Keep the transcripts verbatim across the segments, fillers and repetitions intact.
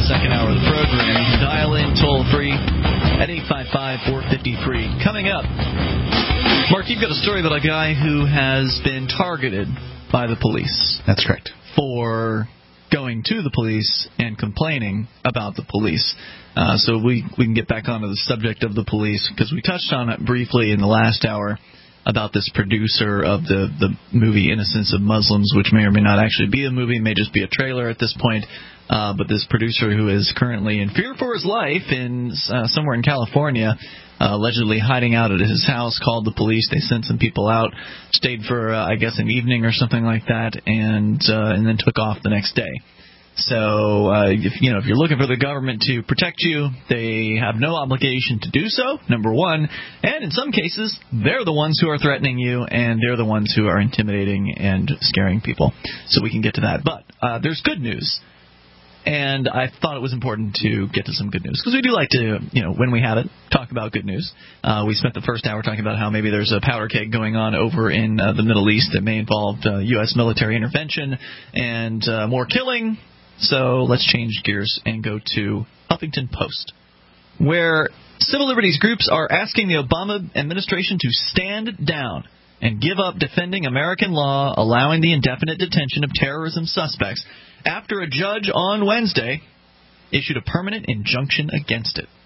second hour of the program. You can dial in toll-free at eight five five, four five zero, free. Coming up, Mark, you've got a story about a guy who has been targeted by the police. That's correct. For going to the police and complaining about the police. Uh, so we, we can get back onto the subject of the police, because we touched on it briefly in the last hour about this producer of the, the movie Innocence of Muslims, which may or may not actually be a movie, may just be a trailer at this point. Uh, but this producer who is currently in fear for his life in uh, somewhere in California, uh, allegedly hiding out at his house, called the police. They sent some people out, stayed for, uh, I guess, an evening or something like that, and uh, and then took off the next day. So, uh, if, you know, if you're looking for the government to protect you, they have no obligation to do so, number one. And in some cases, they're the ones who are threatening you, and they're the ones who are intimidating and scaring people. So we can get to that. But uh, there's good news. And I thought it was important to get to some good news, because we do like to, you know, when we have it, talk about good news. Uh, we spent the first hour talking about how maybe there's a powder keg going on over in uh, the Middle East that may involve uh, U S military intervention and uh, more killing. So let's change gears and go to Huffington Post, where civil liberties groups are asking the Obama administration to stand down and give up defending American law allowing the indefinite detention of terrorism suspects after a judge on Wednesday issued a permanent injunction against it.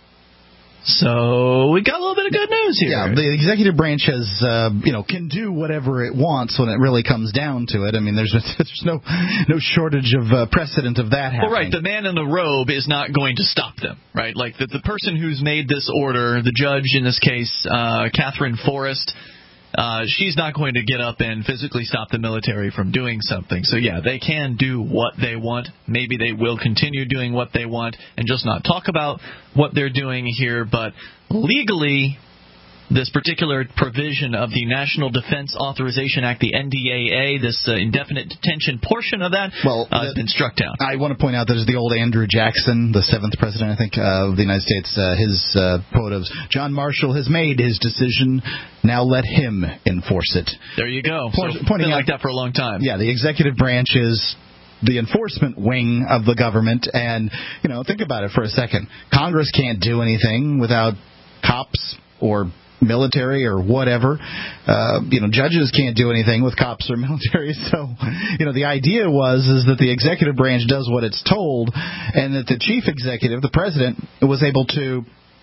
So we got a little bit of good news here. Yeah, the executive branch has, uh, you know, can do whatever it wants when it really comes down to it. I mean, there's there's no no shortage of uh, precedent of that happening. Well, right, the man in the robe is not going to stop them, right? Like the the person who's made this order, the judge in this case, uh, Catherine Forrest. Uh, she's not going to get up and physically stop the military from doing something. So, yeah, they can do what they want. Maybe they will continue doing what they want and just not talk about what they're doing here. But legally, this particular provision of the National Defense Authorization Act, the N D A A, this uh, indefinite detention portion of that, well, uh, has been struck down. I want to point out that is the old Andrew Jackson, the seventh president, I think, uh, of the United States. Uh, his uh, quote of, John Marshall has made his decision, now let him enforce it. There you go. Point, so, pointing been out, like that for a long time. Yeah, the executive branch is the enforcement wing of the government. And, you know, think about it for a second. Congress can't do anything without cops or military or whatever. Uh, you know, judges can't do anything with cops or military. So, you know, the idea was is that the executive branch does what it's told, and that the chief executive, the president, was able to,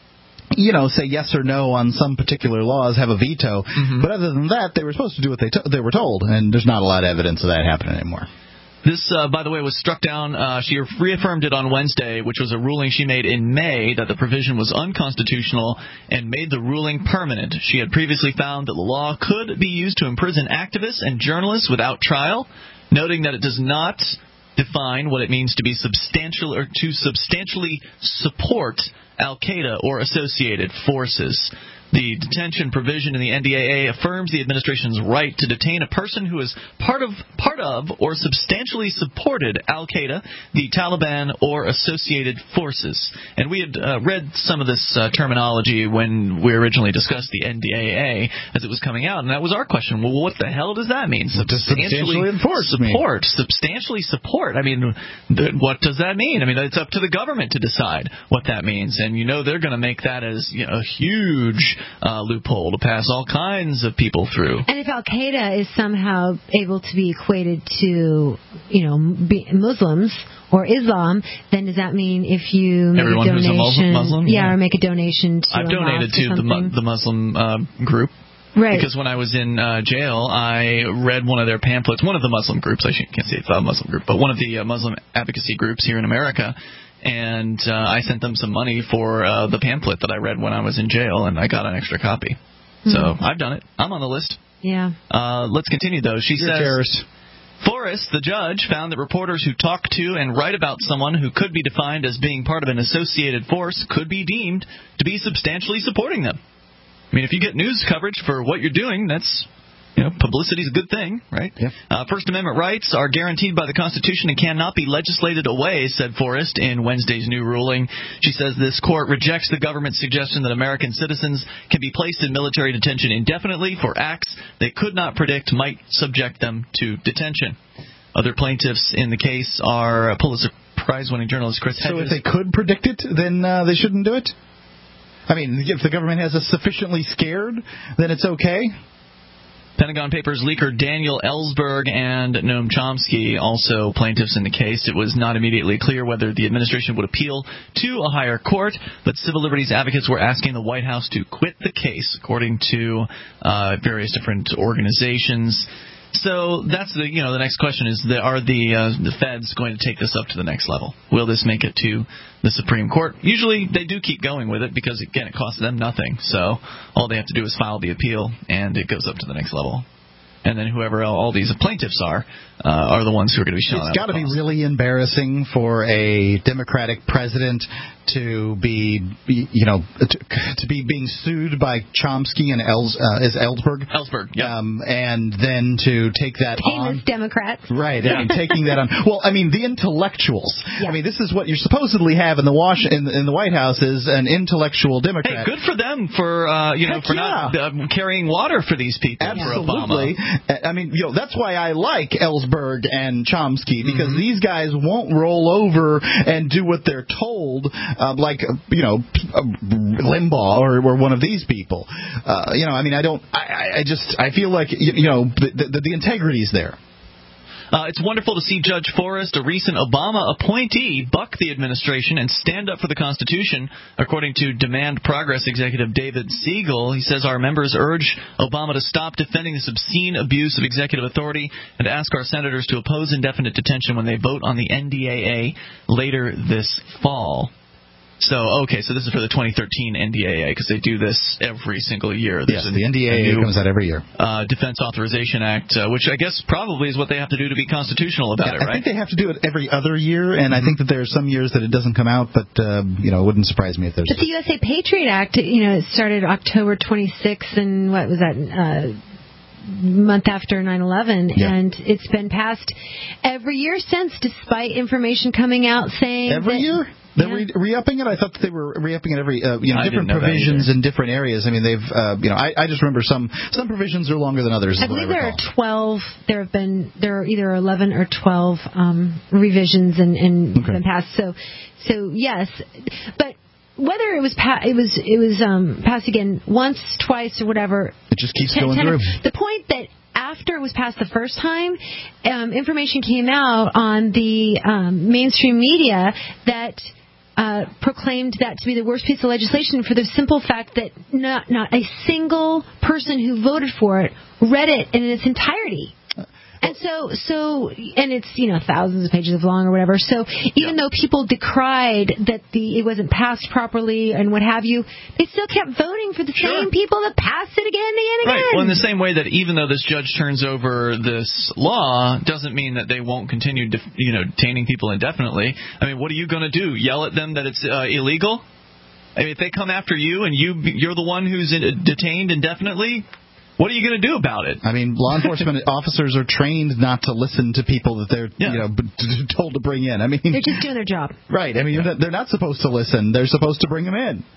you know, say yes or no on some particular laws, have a veto. Mm-hmm. But other than that, they were supposed to do what they to- they were told, and there's not a lot of evidence of that happening anymore. This, uh, by the way, was struck down. Uh, she reaffirmed it on Wednesday, which was a ruling she made in May that the provision was unconstitutional and made the ruling permanent. She had previously found that the law could be used to imprison activists and journalists without trial, noting that it does not define what it means to be substantial or to substantially support Al-Qaeda or associated forces. The detention provision in the N D A A affirms the administration's right to detain a person who is part of, part of or substantially supported Al-Qaeda, the Taliban, or associated forces. And we had uh, read some of this uh, terminology when we originally discussed the N D A A as it was coming out, and that was our question. Well, what the hell does that mean? Substantially, substantially enforce support. Me. Substantially support. I mean, th- what does that mean? I mean, it's up to the government to decide what that means. And you know they're going to make that as, you know, a huge Uh, loophole to pass all kinds of people through. And if Al-Qaeda is somehow able to be equated to, you know, be Muslims or Islam, then does that mean if you make Everyone a donation, who's a Muslim, yeah, yeah, or make a donation to I've a donated mosque to the, mu- the Muslim uh, group. Right. Because when I was in uh, jail, I read one of their pamphlets, one of the Muslim groups, I can't say it's a Muslim group, but one of the uh, Muslim advocacy groups here in America. And uh, I sent them some money for uh, the pamphlet that I read when I was in jail, and I got an extra copy. Mm-hmm. So I've done it. I'm on the list. Yeah. Uh, let's continue, though. She You're says, a terrorist. Forrest, the judge, found that reporters who talk to and write about someone who could be defined as being part of an associated force could be deemed to be substantially supporting them. I mean, if you get news coverage for what you're doing, that's... You know, publicity is a good thing, right? Yeah. Uh, First Amendment rights are guaranteed by the Constitution and cannot be legislated away, said Forrest in Wednesday's new ruling. She says this court rejects the government's suggestion that American citizens can be placed in military detention indefinitely for acts they could not predict might subject them to detention. Other plaintiffs in the case are Pulitzer prize-winning journalist Chris Hedges. So if they could predict it, then uh, they shouldn't do it? I mean, if the government has us sufficiently scared, then it's okay? Pentagon Papers leaker Daniel Ellsberg and Noam Chomsky, also plaintiffs in the case. It was not immediately clear whether the administration would appeal to a higher court, but civil liberties advocates were asking the White House to quit the case, according to uh, various different organizations. So that's the you know the next question is the, are the uh, the feds going to take this up to the next level? Will this make it to the Supreme Court? Usually they do keep going with it because again it costs them nothing. So all they have to do is file the appeal and it goes up to the next level. And then whoever all these plaintiffs are uh, are the ones who are going to be showing up. It's got to be really embarrassing for a Democratic president to be, you know, to, to be being sued by Chomsky and Els, uh, is Ellsberg? Ellsberg, yeah. Um, and then to take that Famous on. Democrats. Right, yeah. I mean, taking that on. Well, I mean, the intellectuals. Yeah. I mean, this is what you supposedly have in the Wash in, in the White House is an intellectual Democrat. Hey, good for them for, uh, you know, Heck for yeah. not uh, carrying water for these people. Absolutely. For Obama. I mean, you know, that's why I like Ellsberg and Chomsky, because Mm-hmm. these guys won't roll over and do what they're told, uh, like, you know, Limbaugh or, or one of these people. Uh, you know, I mean, I don't, I, I just, I feel like, you, you know, the, the, the integrity is there. Uh, it's wonderful to see Judge Forrest, a recent Obama appointee, buck the administration and stand up for the Constitution. According to Demand Progress executive David Siegel, he says our members urge Obama to stop defending this obscene abuse of executive authority and ask our senators to oppose indefinite detention when they vote on the N D A A later this fall. So, okay, so this is for the twenty thirteen N D A A, because they do this every single year. There's yes, a, the N D A A new, comes out every year. Uh, Defense Authorization Act, uh, which I guess probably is what they have to do to be constitutional about yeah, it, right? I think they have to do it every other year, and mm-hmm. I think that there are some years that it doesn't come out, but, uh, you know, it wouldn't surprise me if there's... But the U S A Patriot Act, you know, it started October twenty-sixth, and what was that... Uh, month after nine eleven, yeah. and it's been passed every year since, despite information coming out saying every that, year they're yeah. re- re-upping it. I thought that they were re-upping it every uh, you know I different didn't know provisions in different areas. I mean, they've uh, you know I, I just remember some some provisions are longer than others. I believe I there are twelve. There have been there are either eleven or twelve um, revisions and, and okay. been passed. So so yes, but. Whether it was pa- it was it was um, passed again once, twice, or whatever, it just keeps ten, going ten, through. The point that after it was passed the first time, um, information came out on the um, mainstream media that uh, proclaimed that to be the worst piece of legislation for the simple fact that not not a single person who voted for it read it in its entirety. And so, so, and it's, you know, thousands of pages long or whatever. So even yeah. though people decried that the it wasn't passed properly and what have you, they still kept voting for the sure. same people that passed it again and again. Right. Well, in the same way that even though this judge turns over this law, doesn't mean that they won't continue, def- you know, detaining people indefinitely. I mean, what are you going to do? Yell at them that it's uh, illegal? I mean, if they come after you and you you're the one who's in, detained indefinitely. What are you going to do about it? I mean, law enforcement officers are trained not to listen to people that they're yeah. you know b- told to bring in. I mean, they're just doing their job. Right. I mean, yeah. they're not supposed to listen. They're supposed to bring them in.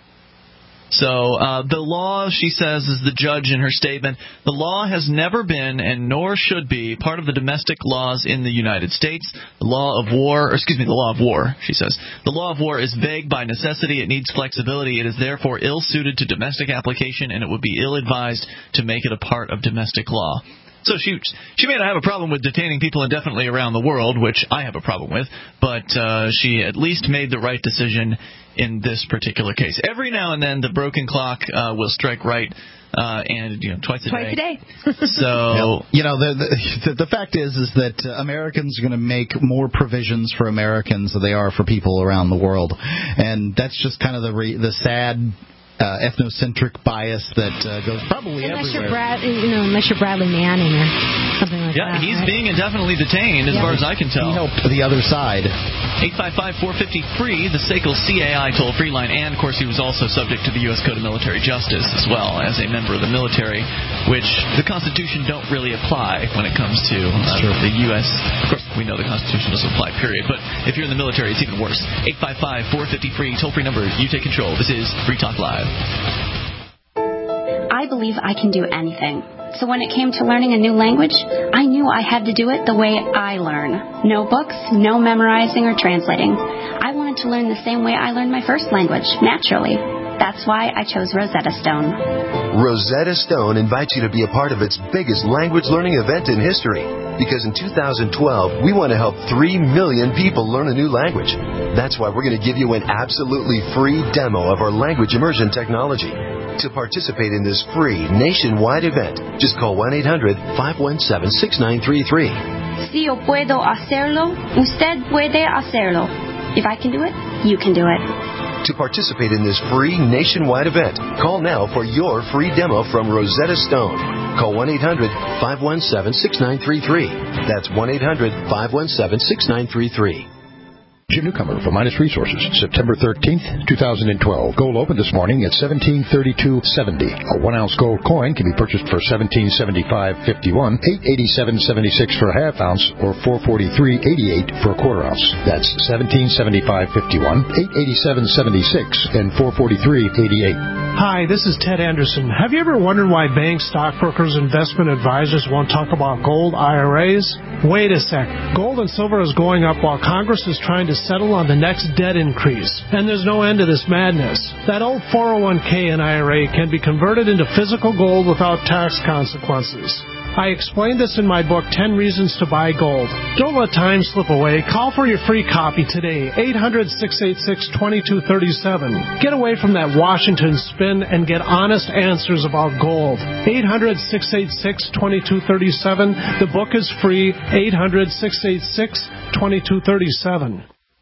So uh, the law, she says, is the judge in her statement, the law has never been and nor should be part of the domestic laws in the United States. The law of war, or excuse me, the law of war, she says. The law of war is vague by necessity. It needs flexibility. It is therefore ill-suited to domestic application, and it would be ill-advised to make it a part of domestic law. So she she may not have a problem with detaining people indefinitely around the world, which I have a problem with, but uh, she at least made the right decision in this particular case. Every now and then the broken clock uh, will strike right, uh, and you know twice a twice day. Twice a day. So you know the, the the fact is is that uh, Americans are going to make more provisions for Americans than they are for people around the world, and that's just kind of the re, the sad. Uh, ethnocentric bias that uh, goes probably unless everywhere. You're Brad, you know, unless you're Bradley Manning or something like yeah, that. Yeah, he's right? being indefinitely detained as yeah. far as I can tell. He helped the other side. eight five five, four five zero, free, the S A C L C A I toll-free line, and, of course, he was also subject to the U S Code of Military Justice as well as a member of the military, which the Constitution don't really apply when it comes to uh, the U S Of course, we know the Constitution doesn't apply, period, but if you're in the military, it's even worse. eight five five, four five zero, free, toll-free number, you take control. This is Free Talk Live. I believe I can do anything. So when it came to learning a new language, I knew I had to do it the way I learn. No books, no memorizing or translating. I wanted to learn the same way I learned my first language, naturally. That's why I chose Rosetta Stone. Rosetta Stone invites you to be a part of its biggest language learning event in history. Because in two thousand twelve, we want to help three million people learn a new language. That's why we're going to give you an absolutely free demo of our language immersion technology. To participate in this free nationwide event, just call one eight hundred, five one seven, six nine three three. Si yo puedo hacerlo, usted puede hacerlo. If I can do it, you can do it. To participate in this free nationwide event, call now for your free demo from Rosetta Stone. Call one eight hundred, five one seven, six nine three three. That's one eight hundred, five one seven, six nine three three. Jim Newcomer for Midas Resources, September thirteenth, twenty twelve. Gold opened this morning at seventeen thirty-two seventy. A one-ounce gold coin can be purchased for seventeen seventy-five fifty-one, eight eighty-seven seventy-six for a half ounce, or four forty-three eighty-eight for a quarter ounce. That's seventeen seventy-five fifty-one, eight eighty-seven seventy-six, and four forty-three eighty-eight. Hi, this is Ted Anderson. Have you ever wondered why banks, stockbrokers, investment advisors won't talk about gold I R As? Wait a sec. Gold and silver is going up while Congress is trying to settle on the next debt increase. And there's no end to this madness. That old four oh one k and I R A can be converted into physical gold without tax consequences. I explained this in my book, ten Reasons to Buy Gold. Don't let time slip away. Call for your free copy today, eight hundred, six eight six, two two three seven. Get away from that Washington spin and get honest answers about gold. eight hundred, six eight six, two two three seven. The book is free, eight hundred, six eight six, two two three seven.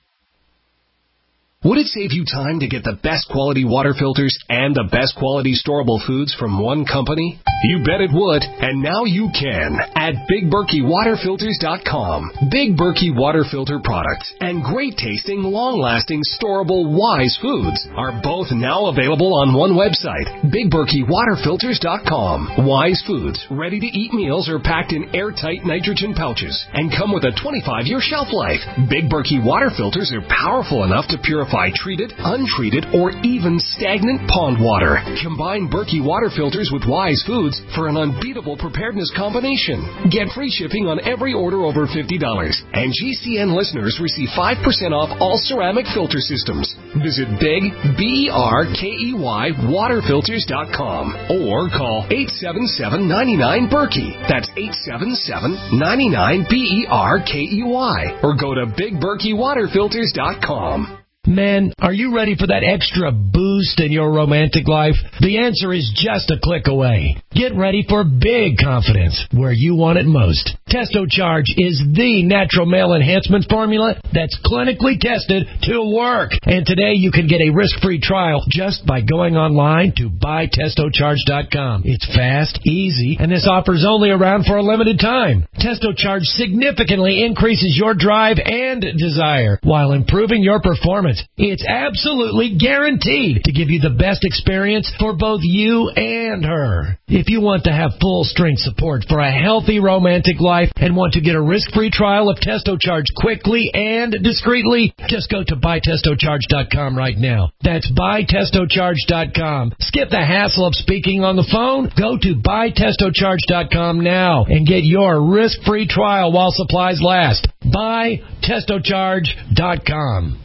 Would it save you time to get the best quality water filters and the best quality storable foods from one company? You bet it would, and now you can at Big Berkey Water Filters dot com. Big Berkey Water Filter products and great tasting, long-lasting, storable Wise foods are both now available on one website, Big Berkey Water Filters dot com. Wise foods, ready-to-eat meals are packed in airtight nitrogen pouches and come with a twenty-five year shelf life. Big Berkey Water Filters are powerful enough to purify treated, untreated, or even stagnant pond water. Combine Berkey Water Filters with Wise Foods for an unbeatable preparedness combination. Get free shipping on every order over fifty dollars. And G C N listeners receive five percent off all ceramic filter systems. Visit Big, B E R K E Y, Water Filters dot com or call eight seven seven, nine nine, Berkey. That's eight seven seven, nine nine, B E R K E Y. Or go to Big Berkey Water Filters dot com. Men, are you ready for that extra boost in your romantic life? The answer is just a click away. Get ready for big confidence where you want it most. TestoCharge is the natural male enhancement formula that's clinically tested to work. And today you can get a risk-free trial just by going online to buy testo charge dot com. It's fast, easy, and this offer's only around for a limited time. TestoCharge significantly increases your drive and desire while improving your performance. It's absolutely guaranteed to give you the best experience for both you and her. If you want to have full strength support for a healthy romantic life and want to get a risk-free trial of TestoCharge quickly and discreetly, just go to buy testo charge dot com right now. That's buy testo charge dot com. Skip the hassle of speaking on the phone. Go to buy testo charge dot com now and get your risk-free trial while supplies last. buy testo charge dot com.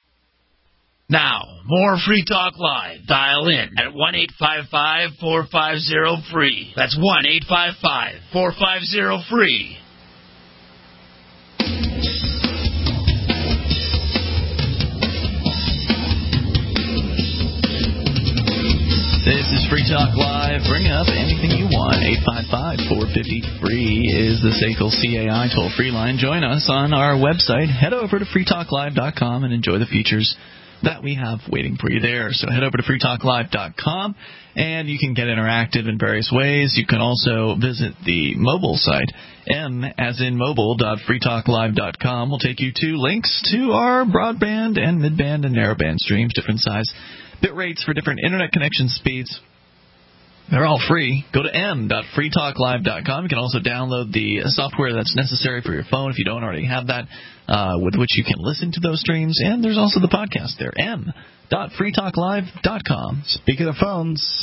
Now, more Free Talk Live. Dial in at one eight five five, four five zero, free. That's one eight five five, four five zero, free. This is Free Talk Live. Bring up anything you want. eight five five, four five zero, free is the S A C L C A I toll-free line. Join us on our website. Head over to free talk live dot com and enjoy the features that we have waiting for you there. So head over to free talk live dot com and you can get interactive in various ways. You can also visit the mobile site. M as in mobile dot free talk live dot com will take you to links to our broadband and midband and narrowband streams, different size bit rates for different internet connection speeds. They're all free. Go to m dot free talk live dot com. You can also download the software that's necessary for your phone if you don't already have that, uh, with which you can listen to those streams. And there's also the podcast there, m dot free talk live dot com. Speaking of phones,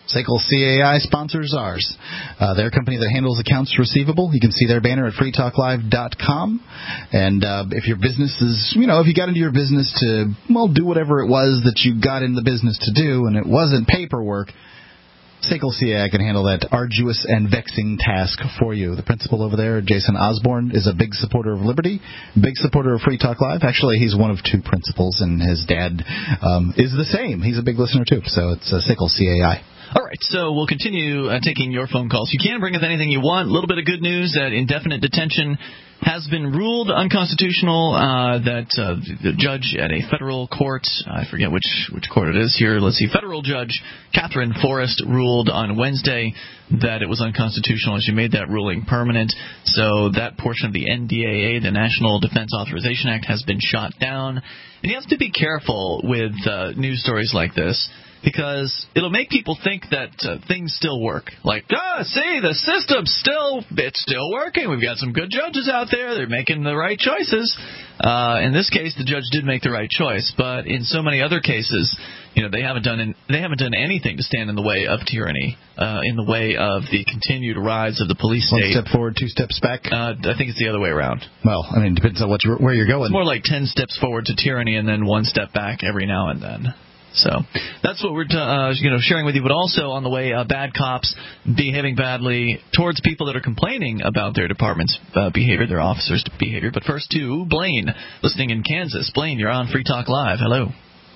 S A C L C A I sponsors ours. Uh, they're a company that handles accounts receivable. You can see their banner at free talk live dot com. And uh, if your business is, you know, if you got into your business to, well, do whatever it was that you got in the business to do and it wasn't paperwork, S A C L C A I can handle that arduous and vexing task for you. The principal over there, Jason Osborne, is a big supporter of Liberty, big supporter of Free Talk Live. Actually, he's one of two principals, and his dad um, is the same. He's a big listener, too. So it's uh, S A C L C A I. All right, so we'll continue uh, taking your phone calls. You can bring us anything you want. A little bit of good news that indefinite detention has been ruled unconstitutional, uh, that uh, the judge at a federal court, I forget which, which court it is here, let's see, federal judge Catherine Forrest ruled on Wednesday that it was unconstitutional, and she made that ruling permanent. So that portion of the N D A A, the National Defense Authorization Act, has been shot down. And you have to be careful with uh, news stories like this, because it'll make people think that uh, things still work. Like, ah, see, the system's still, it's still working. We've got some good judges out there. They're making the right choices. Uh, in this case, the judge did make the right choice. But in so many other cases, you know, they haven't done in, they haven't done anything to stand in the way of tyranny, uh, in the way of the continued rise of the police state. One step forward, two steps back? Uh, I think it's the other way around. Well, I mean, it depends on what you're, where you're going. It's more like ten steps forward to tyranny and then one step back every now and then. So that's what we're uh, you know sharing with you. But also on the way, uh, bad cops behaving badly towards people that are complaining about their department's uh, behavior, their officers' behavior. But first to Blaine, listening in Kansas. Blaine, you're on Free Talk Live. Hello.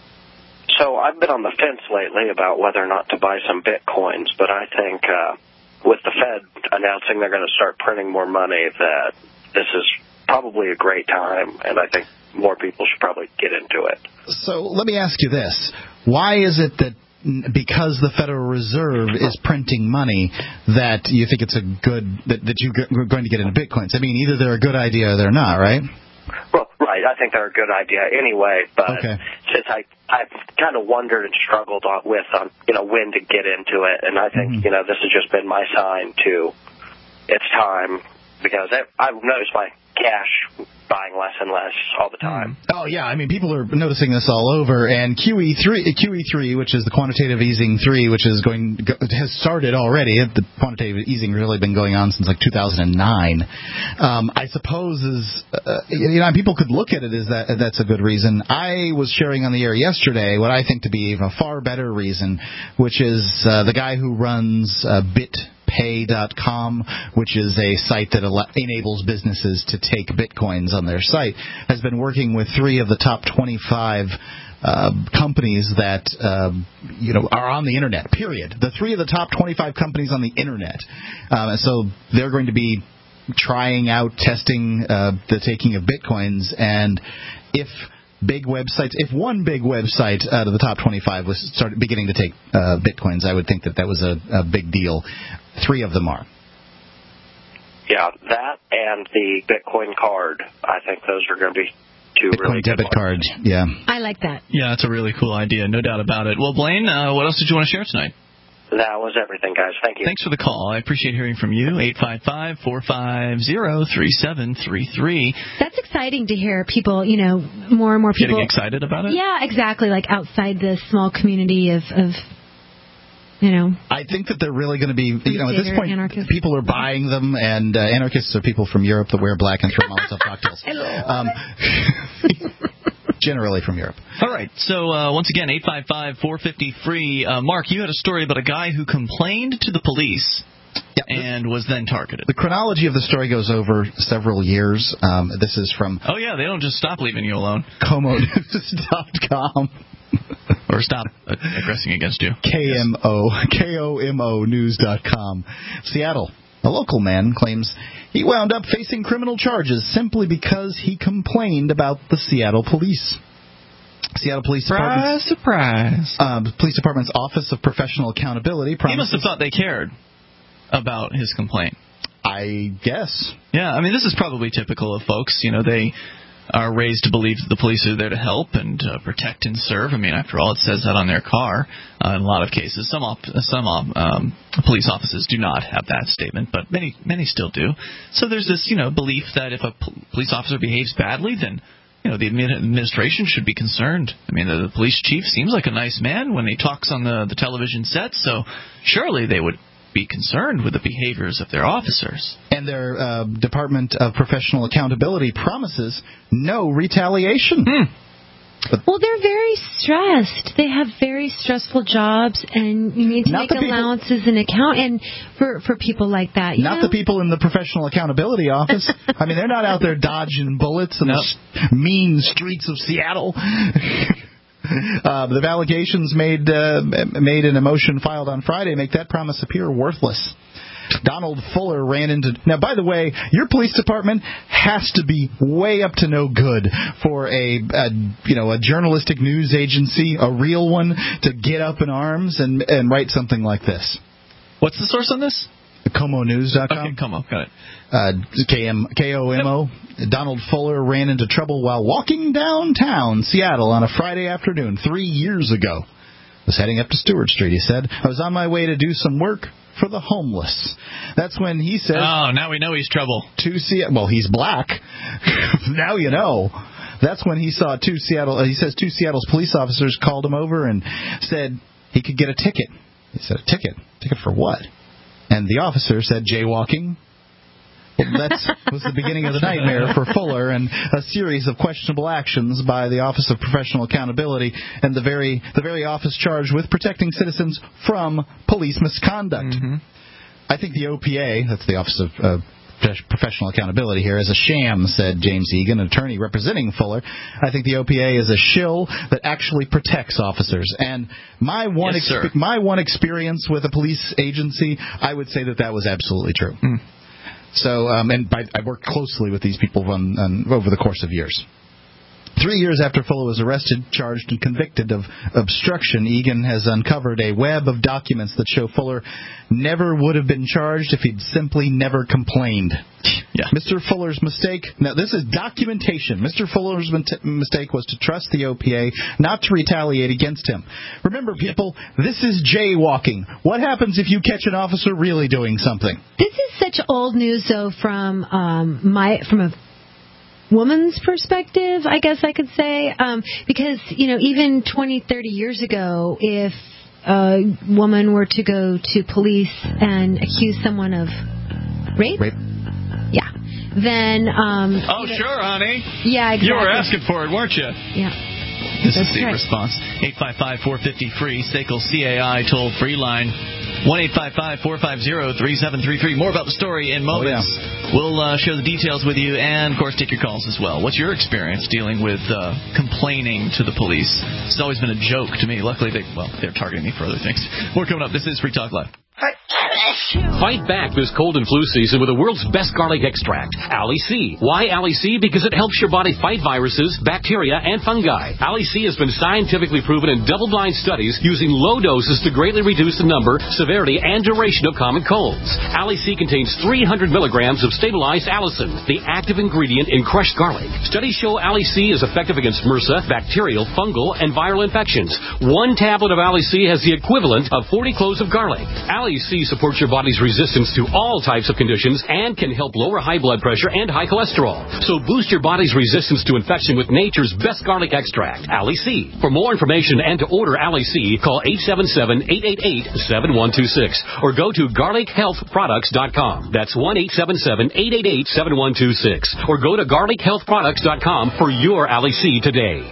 So I've been on the fence lately about whether or not to buy some Bitcoins, but I think uh, with the Fed announcing they're going to start printing more money, that this is probably a great time, and I think more people should probably get into it. So let me ask you this. Why is it that because the Federal Reserve is printing money that you think it's a good, that, that you're going to get into Bitcoins? I mean, either they're a good idea or they're not, right? Well, right. I think they're a good idea anyway, but okay. since I, I've kind of wondered and struggled on, with, on, you know, when to get into it, and I think, mm-hmm. you know, this has just been my sign to it's time, because I've noticed my cash buying less and less all the time. Oh, yeah. I mean, people are noticing this all over. And Q E three, Q E three, which is the quantitative easing three, which is going has started already. The quantitative easing has really been going on since like two thousand nine. Um, I suppose is, uh, you know, people could look at it as that that's a good reason. I was sharing on the air yesterday what I think to be a far better reason, which is uh, the guy who runs uh, Bit. pay dot com, which is a site that enables businesses to take bitcoins on their site, has been working with three of the top twenty-five uh, companies that uh, you know are on the internet. Period. The three of the top twenty-five companies on the internet. Um, so they're going to be trying out, testing uh, the taking of bitcoins, and if big websites, if one big website out of the top twenty-five was started beginning to take uh, bitcoins, I would think that that was a, a big deal. Three of them are. Yeah, that and the Bitcoin card. I think those are going to be two Bitcoin really good debit ones. cards. Yeah. I like that. Yeah, it's a really cool idea, no doubt about it. Well, Blaine, uh, what else did you want to share tonight? That was everything, guys. Thank you. Thanks for the call. I appreciate hearing from you. eight five five, four five zero, three seven three three. That's exciting to hear people, you know, more and more people. Getting excited about it? Yeah, exactly. Like outside the small community of, of you know. I think that they're really going to be, you know, at this point, anarchists. people are buying them, and uh, anarchists are people from Europe that wear black and throw Molotov cocktails. I um, Generally from Europe. All right. So, uh, once again, eight five five, four five zero, free. Uh, Mark, you had a story about a guy who complained to the police yeah, and was then targeted. The chronology of the story goes over several years. Um, this is from... Oh, yeah. They don't just stop leaving you alone. Como News dot com. Or stop aggressing against you. K M O, K O M O News dot com. Seattle. A local man claims he wound up facing criminal charges simply because he complained about the Seattle police. Seattle Police Department. Surprise, surprise. Um, Police Department's Office of Professional Accountability promises... He must have thought they cared about his complaint. I guess. Yeah, I mean, this is probably typical of folks. You know, they are raised to believe that the police are there to help and uh, protect and serve. I mean, after all, it says that on their car uh, in a lot of cases. Some op- some um, police offices do not have that statement, but many many still do. So there's this, you know, belief that if a p- police officer behaves badly, then you know, the administration should be concerned. I mean, the, the police chief seems like a nice man when he talks on the, the television set, so surely they would be concerned with the behaviors of their officers. And their uh, Department of Professional Accountability promises no retaliation. Hmm. But well, they're very stressed. They have very stressful jobs, and you need to make allowances and account and for for people like that. You not know? the people in the Professional Accountability Office. I mean, they're not out there dodging bullets in nope. the mean streets of Seattle. uh, the allegations made uh, made in a motion filed on Friday make that promise appear worthless. Donald Fuller ran into... Now, by the way, your police department has to be way up to no good for a, a you know, a journalistic news agency, a real one, to get up in arms and, and write something like this. What's the source on this? Como News dot com. Okay, Como, got it. Uh, K M K O M O. Yep. Donald Fuller ran into trouble while walking downtown Seattle on a Friday afternoon three years ago. I was heading up to Stewart Street, he said. I was on my way to do some work for the homeless. That's when he said... Oh, now we know he's trouble. Two Se- well, he's black. Now you know. That's when he saw two Seattle... Uh, he says two Seattle's police officers called him over and said he could get a ticket. He said, a ticket? Ticket for what? And the officer said, jaywalking. Well, that was the beginning of the nightmare for Fuller and a series of questionable actions by the Office of Professional Accountability and the very the very office charged with protecting citizens from police misconduct. Mm-hmm. I think the O P A, that's the Office of uh, Professional Accountability here, is a sham, said James Egan, an attorney representing Fuller. I think the O P A is a shill that actually protects officers. And my one yes, exp- my one experience with a police agency, I would say that that was absolutely true. Mm. So, um, and by, I worked closely with these people on, on, over the course of years. Three years after Fuller was arrested, charged, and convicted of obstruction, Egan has uncovered a web of documents that show Fuller never would have been charged if he'd simply never complained. Yeah. Mister Fuller's mistake, now this is documentation. Mister Fuller's mistake was to trust the O P A, not to retaliate against him. Remember, people, this is jaywalking. What happens if you catch an officer really doing something? This is such old news, though, from um, my from a woman's perspective, I guess I could say, um, because, you know, even twenty, thirty years ago, if a woman were to go to police and accuse someone of rape, rape. yeah, then... Um, oh, you know, sure, honey. Yeah, exactly. You were asking for it, weren't you? Yeah. This That's is the right. response. eight five five, four five zero, free, S A C L C A I toll-free line. one eight five five, four five zero, three seven three three. More about the story in moments. Oh, yeah. We'll uh, share the details with you and, of course, take your calls as well. What's your experience dealing with uh, complaining to the police? It's always been a joke to me. Luckily, they, well, they're targeting me for other things. More coming up. This is Free Talk Live. Fight back this cold and flu season with the world's best garlic extract, Ali C. Why Ali C? Because it helps your body fight viruses, bacteria, and fungi. Ali C has been scientifically proven in double-blind studies using low doses to greatly reduce the number, severity, and duration of common colds. Ali C contains three hundred milligrams of stabilized allicin, the active ingredient in crushed garlic. Studies show Ali C is effective against MRSA, bacterial, fungal, and viral infections. One tablet of Ali C has the equivalent of forty cloves of garlic. Ali C supports your body's resistance to all types of conditions and can help lower high blood pressure and high cholesterol. So boost your body's resistance to infection with nature's best garlic extract, Ali C. For more information and to order Ali C, call eight seven seven, eight eight eight, seven one two six or go to garlic health products dot com. That's one eight seven seven, eight eight eight, seven one two six or go to garlic health products dot com for your Ali C today.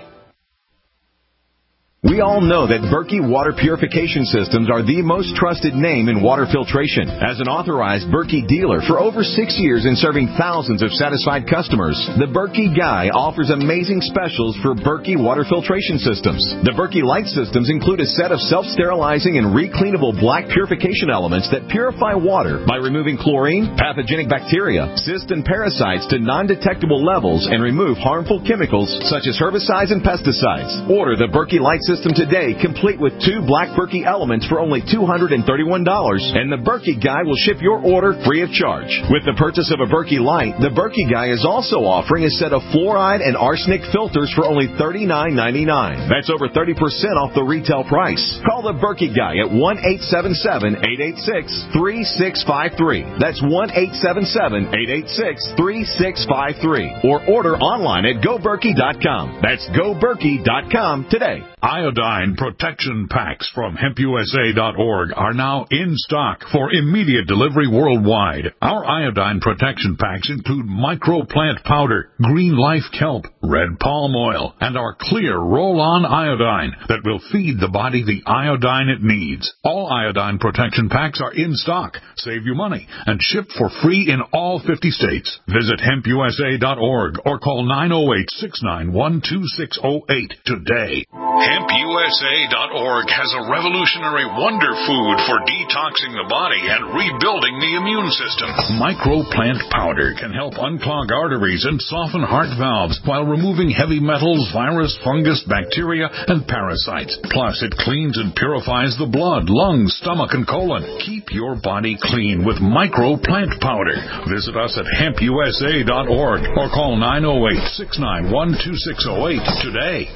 We all know that Berkey Water Purification Systems are the most trusted name in water filtration. As an authorized Berkey dealer for over six years and serving thousands of satisfied customers, the Berkey Guy offers amazing specials for Berkey Water Filtration Systems. The Berkey Light Systems include a set of self-sterilizing and recleanable black purification elements that purify water by removing chlorine, pathogenic bacteria, cysts, and parasites to non-detectable levels and remove harmful chemicals such as herbicides and pesticides. Order the Berkey Light Systems system today, complete with two Black Berkey elements for only two hundred thirty-one dollars, and the Berkey Guy will ship your order free of charge. With the purchase of a Berkey Light, the Berkey Guy is also offering a set of fluoride and arsenic filters for only thirty-nine ninety-nine. That's over thirty percent off the retail price. Call the Berkey Guy at one eight seven seven, eight eight six, three six five three. That's one eight seven seven, eight eight six, three six five three. Or order online at go berkey dot com. That's go berkey dot com today. Iodine protection packs from hemp u s a dot org are now in stock for immediate delivery worldwide. Our iodine protection packs include microplant powder, green life kelp, red palm oil, and our clear roll-on iodine that will feed the body the iodine it needs. All iodine protection packs are in stock, save you money, and shipped for free in all fifty states. Visit hemp u s a dot org or call nine oh eight, six nine one, two six oh eight today. hemp u s a dot org has a revolutionary wonder food for detoxing the body and rebuilding the immune system. Microplant powder can help unclog arteries and soften heart valves while removing heavy metals, virus, fungus, bacteria, and parasites. Plus, it cleans and purifies the blood, lungs, stomach, and colon. Keep your body clean with Microplant powder. Visit us at hemp u s a dot org or call nine oh eight, six nine one, two six oh eight today.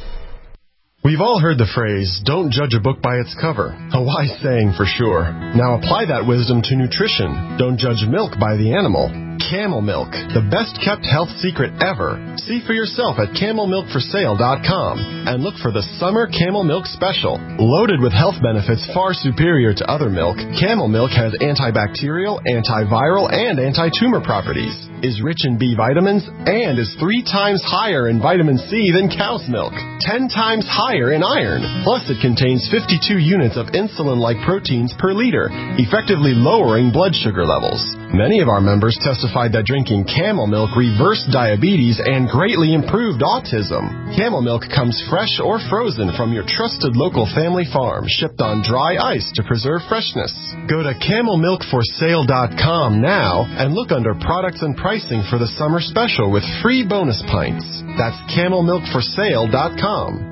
We've all heard the phrase, don't judge a book by its cover. A wise saying for sure. Now apply that wisdom to nutrition. Don't judge milk by the animal. Camel Milk, the best kept health secret ever. See for yourself at camel milk for sale dot com and look for the Summer Camel Milk Special. Loaded with health benefits far superior to other milk, Camel Milk has antibacterial, antiviral, and anti-tumor properties, is rich in B vitamins, and is three times higher in vitamin C than cow's milk, ten times higher in iron. Plus, it contains fifty-two units of insulin-like proteins per liter, effectively lowering blood sugar levels. Many of our members testified that drinking Camel Milk reversed diabetes and greatly improved autism. Camel Milk comes fresh or frozen from your trusted local family farm, shipped on dry ice to preserve freshness. Go to camel milk for sale dot com now and look under products and pricing for the summer special with free bonus pints. That's camel milk for sale dot com.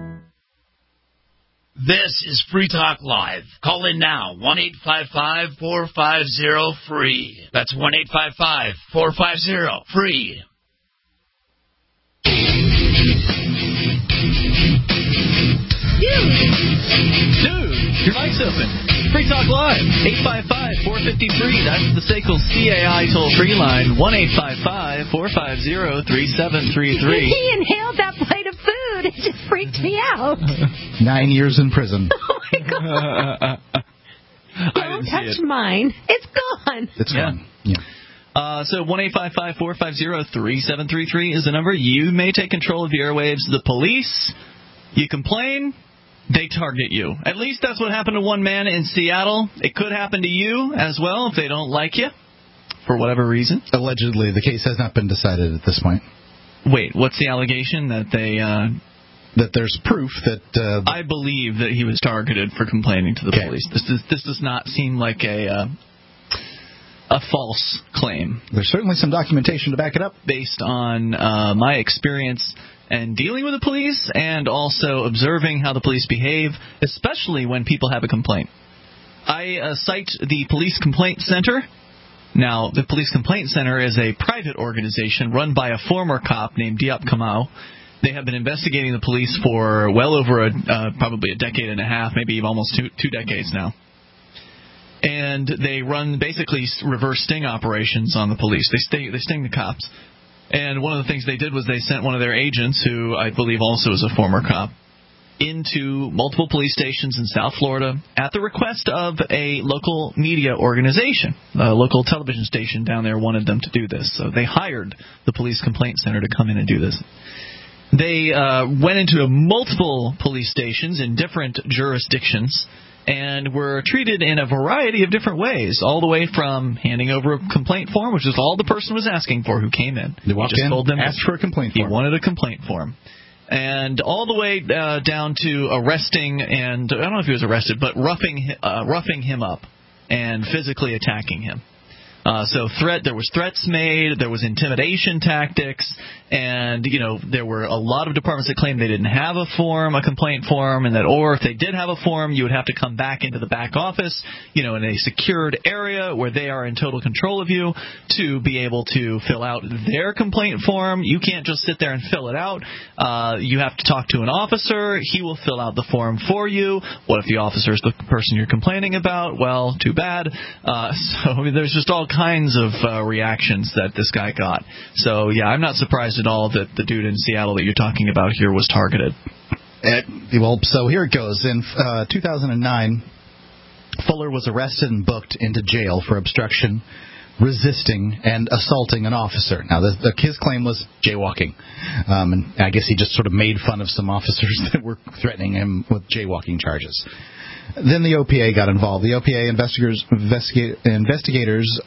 This is Free Talk Live. Call in now, one eight five five, four five zero, free. That's one eight five five, four five zero, free. Dude, your mic's open. Free Talk Live, eight five five, four five zero, free. That's the S A C L C A I toll-free line, one eight five five, four five zero, three seven three three. He inhaled that plate of food. It just freaked me out. Nine years in prison. Oh, my God. Don't touch it. mine. It's gone. It's yeah. gone. Yeah. Uh, so one eight five five, four five zero, three seven three three is the number. You may take control of the airwaves. The police, you complain, they target you. At least that's what happened to one man in Seattle. It could happen to you as well if they don't like you for whatever reason. Allegedly, the case has not been decided at this point. Wait, what's the allegation? That they... Uh, that there's proof that... Uh, I believe that he was targeted for complaining to the okay. police. This does, this does not seem like a... Uh, a false claim. There's certainly some documentation to back it up. Based on uh, my experience and dealing with the police and also observing how the police behave, especially when people have a complaint. I uh, cite the Police Complaint Center. Now, the Police Complaint Center is a private organization run by a former cop named Diop Kamau. They have been investigating the police for well over a, uh, probably a decade and a half, maybe almost two, two decades now. And they run basically reverse sting operations on the police. They sting, they sting the cops. And one of the things they did was they sent one of their agents, who I believe also is a former cop, into multiple police stations in South Florida at the request of a local media organization. A local television station down there wanted them to do this. So they hired the Police Complaint Center to come in and do this. They uh, went into multiple police stations in different jurisdictions and were treated in a variety of different ways, all the way from handing over a complaint form, which is all the person was asking for who came in. They walked just in, told them asked for a complaint form. He wanted a complaint form. And all the way uh, down to arresting and, I don't know if he was arrested, but roughing, uh, roughing him up and physically attacking him. Uh, so threat, there was threats made, there was intimidation tactics, and you know there were a lot of departments that claimed they didn't have a form, a complaint form, and that or if they did have a form, you would have to come back into the back office, you know, in a secured area where they are in total control of you to be able to fill out their complaint form. You can't just sit there and fill it out. Uh, you have to talk to an officer. He will fill out the form for you. What if the officer is the person you're complaining about? Well, too bad. Uh, so I mean, there's just all kinds of uh, reactions that this guy got. So yeah, I'm not surprised at all that the dude in Seattle that you're talking about here was targeted. Uh, well, so here it goes. In uh, two thousand nine, Fuller was arrested and booked into jail for obstruction, resisting, and assaulting an officer. Now, the, the, his claim was jaywalking. Um, and I guess he just sort of made fun of some officers that were threatening him with jaywalking charges. Then the O P A got involved. The O P A investigators, investigate, investigators'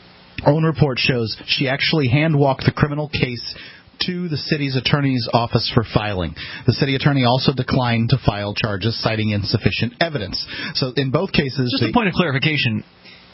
own report shows she actually hand-walked the criminal case to the city's attorney's office for filing. The city attorney also declined to file charges, citing insufficient evidence. So in both cases... Just a point of clarification.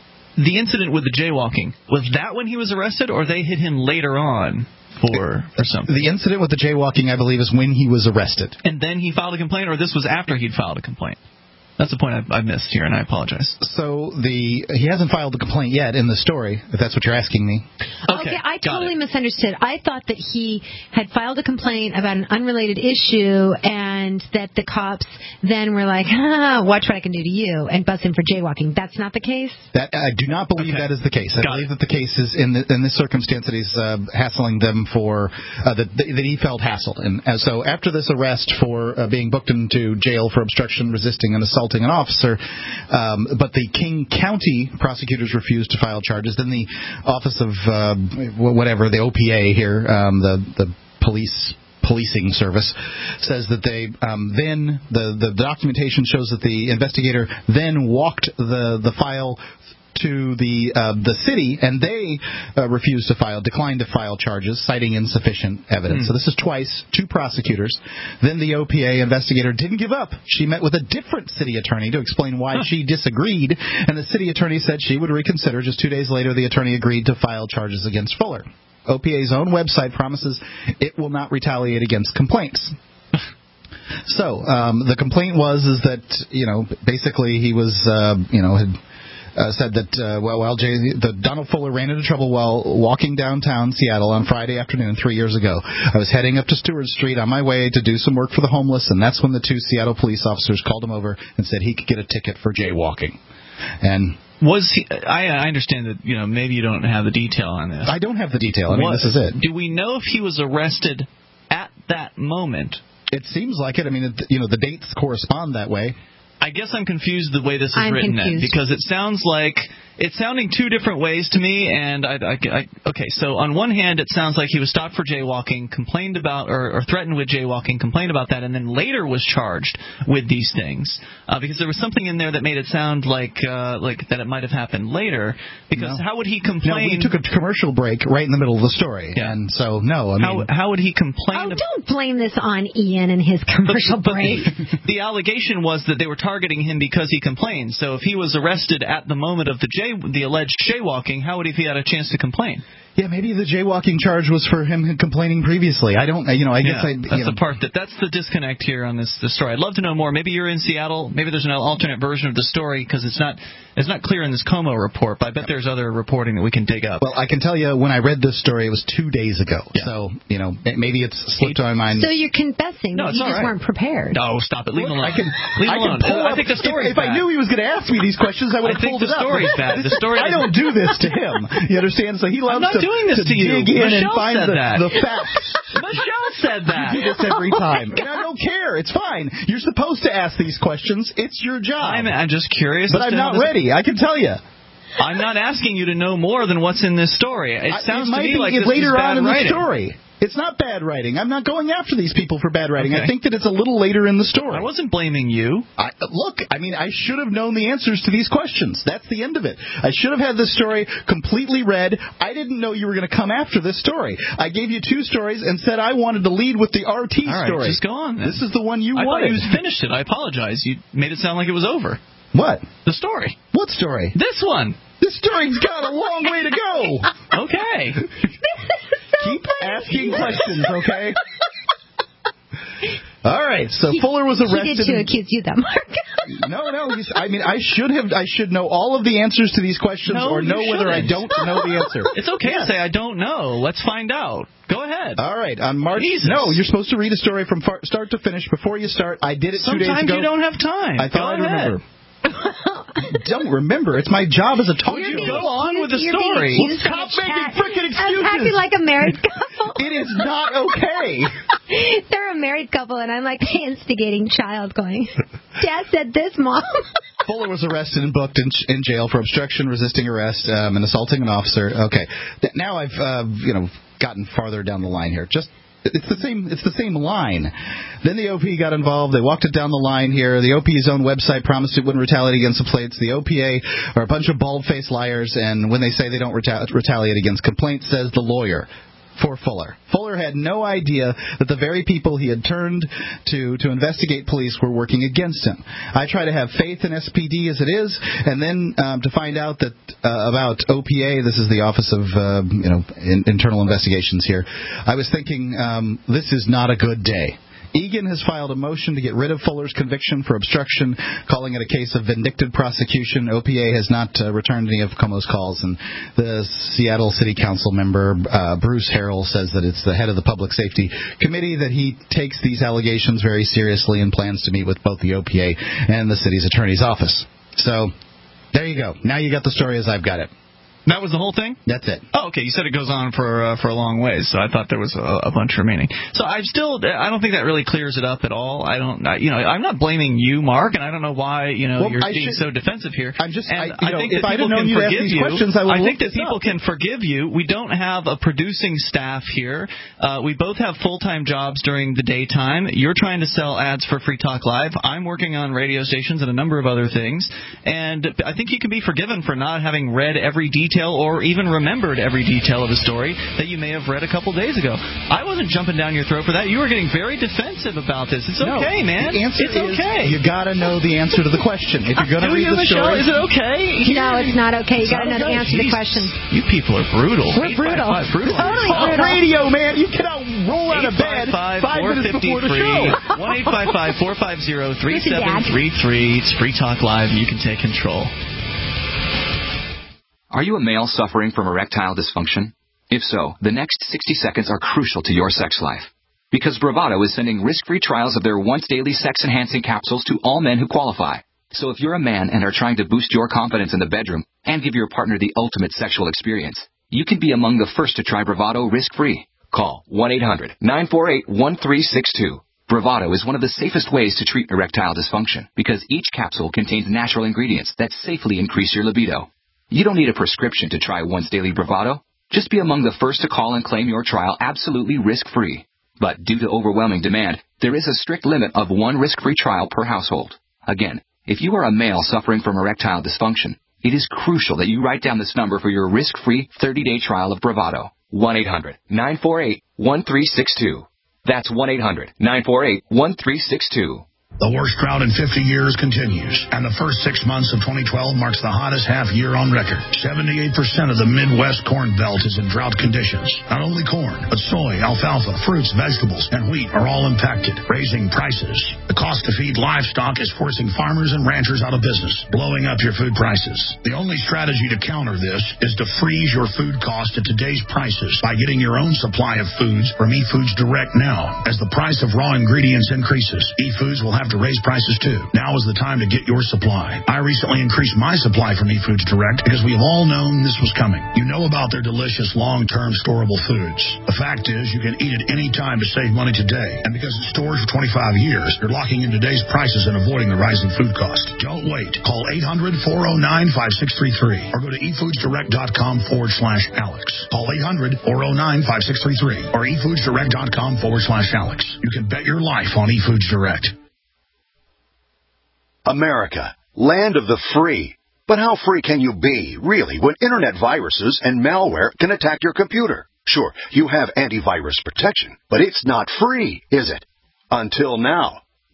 The incident with the jaywalking, was that when he was arrested, or they hit him later on for, for something? The incident with the jaywalking, I believe, is when he was arrested. And then he filed a complaint, or this was after he'd filed a complaint? That's the point I, I missed here, and I apologize. So the he hasn't filed the complaint yet in the story, if that's what you're asking me. Okay, okay I totally misunderstood. I thought that he had filed a complaint about an unrelated issue, and that the cops then were like, ah, watch what I can do to you, and bust him for jaywalking. That's not the case? That I do not believe okay. that is the case. I Got believe it. that the case is, in, the, in this circumstance, that he's uh, hassling them for, uh, that, that he felt hassled. And uh, so after this arrest for uh, being booked into jail for obstruction, resisting, and assault an officer, um, but the King County prosecutors refused to file charges. Then the Office of uh, whatever, the O P A here, um, the the police policing service, says that they um, then the the documentation shows that the investigator then walked the the file to the uh, the city, and they uh, refused to file, declined to file charges, citing insufficient evidence. Mm. So this is twice, two prosecutors. Then the O P A investigator didn't give up. She met with a different city attorney to explain why huh. she disagreed, and the city attorney said she would reconsider. Just two days later, the attorney agreed to file charges against Fuller. O P A's own website promises it will not retaliate against complaints. So um, the complaint was is that, you know, basically he was, uh, you know, had Uh, said that uh, well, while Jay, the Donald Fuller ran into trouble while walking downtown Seattle on Friday afternoon three years ago. I was heading up to Stewart Street on my way to do some work for the homeless, and that's when the two Seattle police officers called him over and said he could get a ticket for jaywalking. And was he? I, I understand that you know maybe you don't have the detail on this. I don't have the detail. I mean, what, this is it. Do we know if he was arrested at that moment? It seems like it. I mean, it, you know, the dates correspond that way. I guess I'm confused the way this is I'm written confused. in, because it sounds like it's sounding two different ways to me. And I, I, I, okay, so on one hand, it sounds like he was stopped for jaywalking, complained about or, or threatened with jaywalking, complained about that, and then later was charged with these things uh, because there was something in there that made it sound like uh, like that it might have happened later. Because no. how would he complain? No, we took a commercial break right in the middle of the story, yeah. and so no. I mean, how how would he complain? Oh, don't blame this on Ian and his commercial but, break. But the, the allegation was that they were targeting him because he complained. So if he was arrested at the moment of the jay, the alleged jaywalking, how would he have had a chance to complain? Yeah, maybe the jaywalking charge was for him complaining previously. I don't, you know, I guess yeah, I. You that's know. the part that that's the disconnect here on this, this story. I'd love to know more. Maybe you're in Seattle. Maybe there's an alternate version of the story because it's not it's not clear in this Como report. But I bet there's other reporting that we can dig up. Well, I can tell you when I read this story, it was two days ago. Yeah. So you know, maybe it's slipped on my mind. So you're confessing no, that you just right. weren't prepared. No, stop it. Leave him alone. I can, Leave I him alone. can pull I up, think the story's if, if I knew he was going to ask me these questions, I would have pulled it up. I think the story's bad. The story. I don't do this to him. You understand? So he loves I'm not to, doing this to, to you. dig in Michelle and find said the, that. the facts. Michelle said that. You do this every time. And I don't care. It's fine. You're supposed to ask these questions. It's your job. I'm, I'm just curious. But I'm not ready. I can tell you. I'm not asking you to know more than what's in this story. It sounds it to might me be like this later is bad on in writing. the story. It's not bad writing. I'm not going after these people for bad writing. Okay. I think that it's a little later in the story. I wasn't blaming you. I, look, I mean, I should have known the answers to these questions. That's the end of it. I should have had this story completely read. I didn't know you were going to come after this story. I gave you two stories and said I wanted to lead with the R T All right, story. Just go on. Then. This is the one you I wanted. I thought you finished it. I apologize. You made it sound like it was over. What? The story. What story? This one. This story's got a long way to go. Okay. So Keep funny. asking questions, okay? All right, so he, Fuller was arrested. He did to accuse you, though, Mark. No, no. He's, I mean, I should have. I should know all of the answers to these questions, no, or know whether I don't know the answer. It's okay yeah. to say I don't know. Let's find out. Go ahead. All right. On March. Jesus. No, you're supposed to read a story from far, start to finish. Before you start, I did it two days ago. Sometimes you don't have time. I thought Go I'd ahead. remember. Don't remember. It's my job as a talk You show. go on with the You're story. being accused Stop of making attack. frickin' I was excuses. acting like a married couple. It is not okay. They're a married couple, and I'm like the instigating child going, Dad said this, Mom. Fuller was arrested and booked in, in jail for obstruction, resisting arrest, um, and assaulting an officer. Okay. Now I've, uh, you know, gotten farther down the line here. Just It's the same. It's the same line. Then the O P got involved. They walked it down the line here. The O P's own website promised it wouldn't retaliate against the plates. The O P A are a bunch of bald-faced liars, and when they say they don't reta- retaliate against complaints, says the lawyer for Fuller. Fuller had no idea that the very people he had turned to to investigate police were working against him. I try to have faith in S P D as it is, and then um, to find out that uh, about O P A, this is the Office of uh, you know in, Internal Investigations here, I was thinking um, this is not a good day. Egan has filed a motion to get rid of Fuller's conviction for obstruction, calling it a case of vindictive prosecution. O P A has not uh, returned any of Como's calls, and the Seattle City Council member, uh, Bruce Harrell, says that it's the head of the Public Safety Committee, that he takes these allegations very seriously and plans to meet with both the O P A and the city's attorney's office. So, there you go. Now you got the story as I've got it. That was the whole thing? That's it. Oh, okay. You said it goes on for uh, for a long ways, so I thought there was a, a bunch remaining. So I still, I don't think that really clears it up at all. I don't, I, you know, I'm not blaming you, Mark, and I don't know why, you know, well, you're I being should, so defensive here. I'm just, and I, you know, I think if that I'd people known can you'd ask forgive these you. questions, I would I think that this people up. can forgive you. We don't have a producing staff here. Uh, we both have full-time jobs during the daytime. You're trying to sell ads for Free Talk Live. I'm working on radio stations and a number of other things, and I think you can be forgiven for not having read every detail or even remembered every detail of a story that you may have read a couple days ago. I wasn't jumping down your throat for that. You were getting very defensive about this. It's no, okay, man. The answer it's is okay. You got to know the answer to the question. If you're going to read the Michelle, story, is it okay? No, it's not okay. You got to know the okay. answer to the Jesus. question. You people are brutal. We're brutal. Five, five, brutal. Totally Talk brutal. radio, man. You cannot roll out of bed five minutes before the show. one eight five five, four five zero, three seven three three. It's Free Talk Live. You can take control. Are you a male suffering from erectile dysfunction? If so, the next sixty seconds are crucial to your sex life. Because Bravado is sending risk-free trials of their once-daily sex-enhancing capsules to all men who qualify. So if you're a man and are trying to boost your confidence in the bedroom and give your partner the ultimate sexual experience, you can be among the first to try Bravado risk-free. Call one eight hundred, nine four eight, one three six two. Bravado is one of the safest ways to treat erectile dysfunction because each capsule contains natural ingredients that safely increase your libido. You don't need a prescription to try once-daily Bravado. Just be among the first to call and claim your trial absolutely risk-free. But due to overwhelming demand, there is a strict limit of one risk-free trial per household. Again, if you are a male suffering from erectile dysfunction, it is crucial that you write down this number for your risk-free thirty-day trial of Bravado. one eight hundred, nine four eight, one three six two. That's one eight hundred, nine four eight, one three six two. The worst drought in fifty years continues, and the first six months of twenty twelve marks the hottest half year on record. seventy-eight percent of the Midwest corn belt is in drought conditions. Not only corn, but soy, alfalfa, fruits, vegetables, and wheat are all impacted, raising prices. The cost to feed livestock is forcing farmers and ranchers out of business, blowing up your food prices. The only strategy to counter this is to freeze your food cost at today's prices by getting your own supply of foods from eFoods Direct now. As the price of raw ingredients increases, eFoods will have to raise prices too. Now is the time to get your supply. I recently increased my supply from eFoods Direct because we have all known this was coming. You know about their delicious long-term storable foods. The fact is you can eat it any time to save money today. And because it stores for twenty-five years, you're locking in today's prices and avoiding the rising food cost. Don't wait. Call eight hundred, four oh nine, five six three three or go to efoodsdirect.com forward slash Alex. Call eight hundred, four oh nine, five six three three or efoodsdirect.com forward slash Alex. You can bet your life on eFoods Direct. America, land of the free. But how free can you be, really, when internet viruses and malware can attack your computer? Sure, you have antivirus protection, but it's not free, is it? Until now.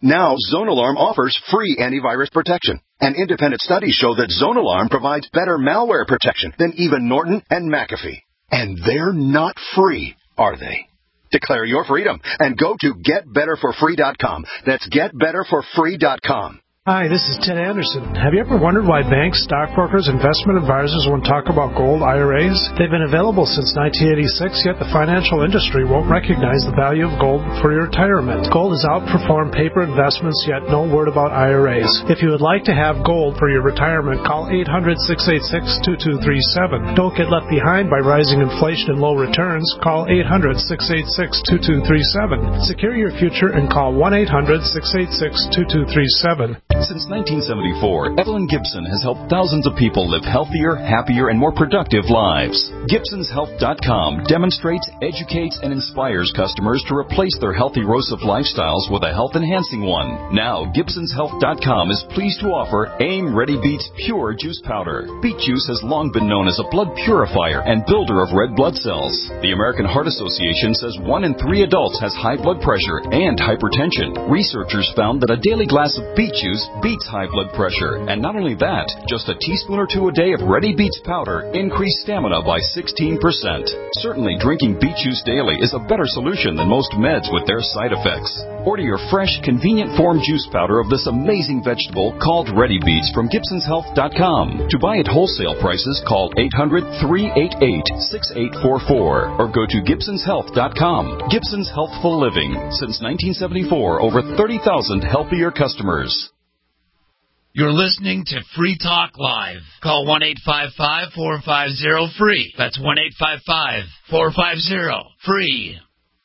Now, ZoneAlarm offers free antivirus protection. And independent studies show that ZoneAlarm provides better malware protection than even Norton and McAfee. And they're not free, are they? Declare your freedom and go to get better for free dot com. That's get better for free dot com. Hi, this is Ted Anderson. Have you ever wondered why banks, stockbrokers, investment advisors won't talk about gold I R As? They've been available since nineteen eighty-six, yet the financial industry won't recognize the value of gold for your retirement. Gold has outperformed paper investments, yet no word about I R As. If you would like to have gold for your retirement, call eight hundred, six eight six, two two three seven. Don't get left behind by rising inflation and low returns. Call eight hundred, six eight six, two two three seven. Secure your future and call one eight hundred, six eight six, two two three seven. Since nineteen seventy-four, Evelyn Gibson has helped thousands of people live healthier, happier, and more productive lives. Gibsons Health dot com demonstrates, educates, and inspires customers to replace their healthy erosive lifestyles with a health-enhancing one. Now, Gibsons Health dot com is pleased to offer AIM Ready Beets Pure Juice Powder. Beet juice has long been known as a blood purifier and builder of red blood cells. The American Heart Association says one in three adults has high blood pressure and hypertension. Researchers found that a daily glass of beet juice beats high blood pressure. And not only that, just a teaspoon or two a day of Ready Beets powder increased stamina by sixteen percent. Certainly, drinking beet juice daily is a better solution than most meds with their side effects. Order your fresh, convenient form juice powder of this amazing vegetable called Ready Beets from Gibsons Health dot com. To buy at wholesale prices, call eight hundred, three eight eight, six eight four four or go to Gibsons Health dot com. Gibsons Healthful Living. Since nineteen seventy-four, over thirty thousand healthier customers. You're listening to Free Talk Live. Call one eight five five, four five zero, free. That's one eight five five, four five zero, free.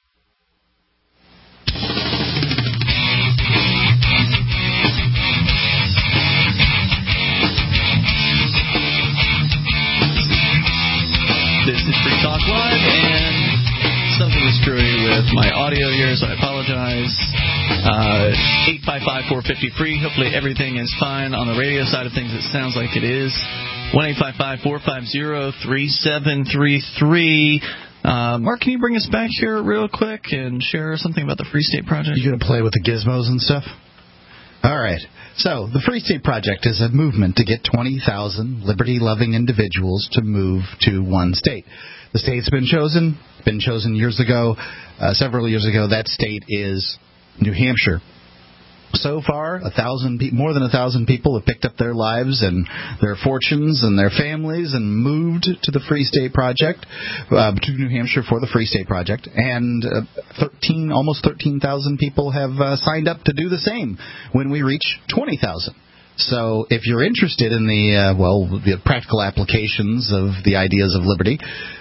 This is Free Talk Live, and something is screwy with my audio here, so I apologize. Uh, eight five five, four five zero, free. Hopefully everything is fine on the radio side of things. It sounds like it is. one eight five five, four five zero, three seven three three. Uh, Mark, can you bring us back here real quick and share something about the Free State Project? You going to play with the gizmos and stuff? All right. So, the Free State Project is a movement to get twenty thousand liberty-loving individuals to move to one state. The state's been chosen, been chosen years ago, uh, several years ago. That state is New Hampshire. So far, a thousand, pe- more than a thousand people have picked up their lives and their fortunes and their families and moved to the Free State Project, uh, to New Hampshire for the Free State Project. And uh, thirteen, almost thirteen thousand people have uh, signed up to do the same when we reach twenty thousand. So if you're interested in the, uh, well, the practical applications of the ideas of liberty,